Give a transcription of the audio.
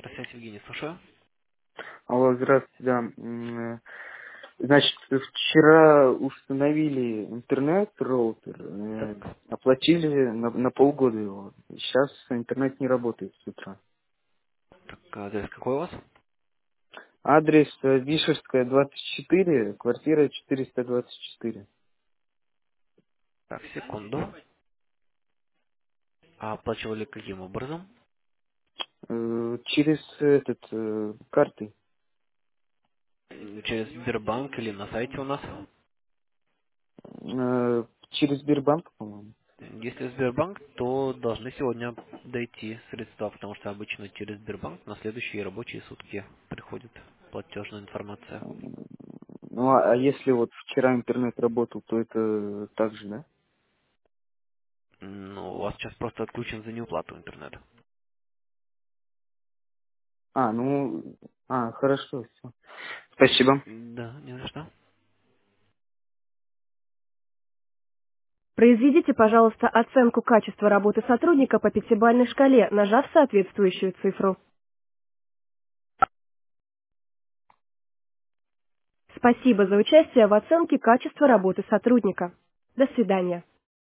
Здравствуйте, Евгений, слушаю. Алло, здравствуйте, да. Значит, вчера установили интернет-роутер, Так, оплатили на полгода его. Сейчас интернет не работает с утра. так, адрес какой у вас? Адрес Вишерская, 24, квартира 424. Так, секунду. А оплачивали каким образом? Через карты. Через Сбербанк или на сайте у нас? Через Сбербанк, по-моему. Если Сбербанк, то должны сегодня дойти средства, потому что обычно через Сбербанк на следующие рабочие сутки приходит платежная информация. Ну, а если вот вчера интернет работал, то это так же, да? Ну, у вас сейчас просто отключен за неуплату интернета. Хорошо, все. Спасибо. Да, не за что. Произведите, пожалуйста, оценку качества работы сотрудника по пятибалльной шкале, нажав соответствующую цифру. Спасибо за участие в оценке качества работы сотрудника. До свидания.